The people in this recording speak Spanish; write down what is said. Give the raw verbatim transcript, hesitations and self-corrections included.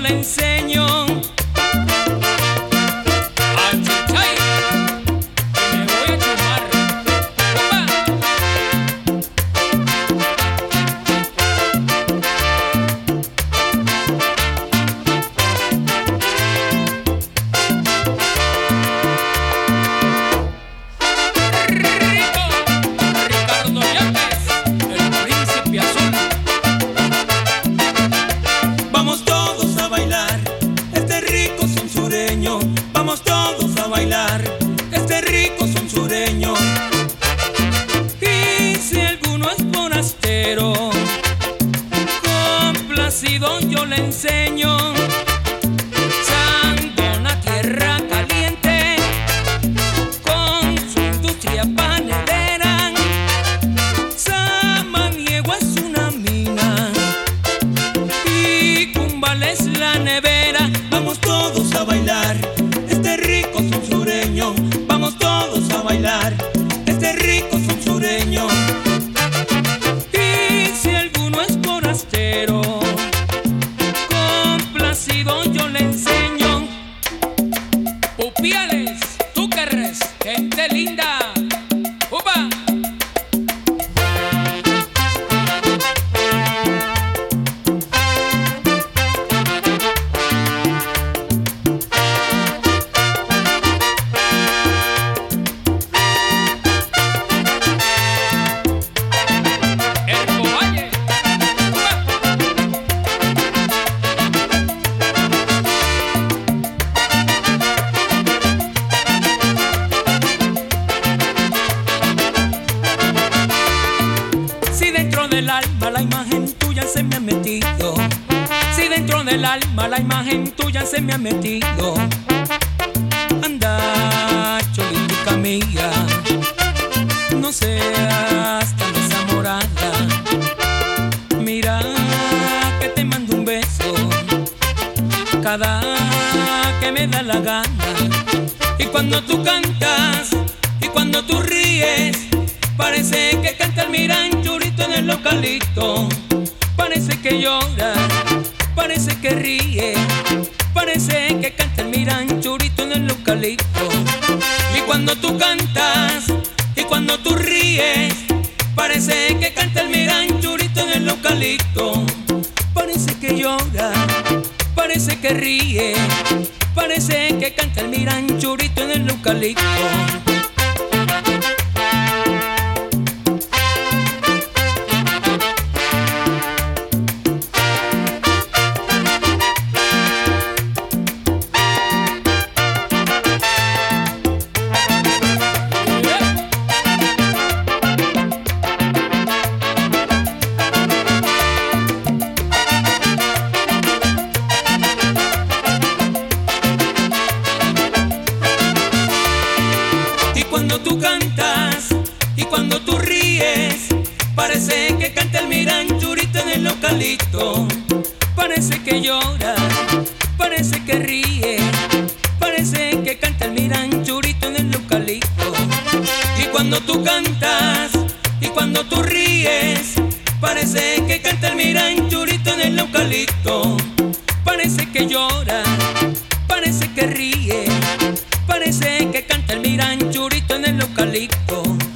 le enseño a chichay y me voy a chumar. Vamos todos a bailar este rico son sureño. Y si alguno es forastero, complacido yo le enseño. Sandona, tierra caliente, con su industria panelera. Samaniego es una mina y Cumbal es la nevera. Vamos todos a bailar este rico son sureño. Vamos todos a bailar este rico son sureño. Y si alguno es forastero, complacido yo le enseño. Pupiales, túquerres, gente linda. ¡Upa! Del alma la imagen tuya se me ha metido. Si dentro del alma la imagen tuya se me ha metido. Anda, cholitica mía, no seas tan desamorada. Mira que te mando un beso cada que me da la gana. Y cuando tú cantas y cuando tú ríes, parece que canta el miranchurito en el localito. Parece que llora, parece que ríe, parece que canta el miranchurito en el localito. Y cuando tú cantas y cuando tú ríes, parece que canta el miranchurito en el localito. Parece que llora, parece que ríe, parece que canta el miranchurito en el localito. Cuando tú cantas y cuando tú ríes, parece que canta el miranchurito en el localito. Parece que llora, parece que ríe, parece que canta el miranchurito en el localito. Y cuando tú cantas y cuando tú ríes, parece que canta el miranchurito en el localito. Parece que llora, parece que ríe, parece que canta el miranchurito en el localito.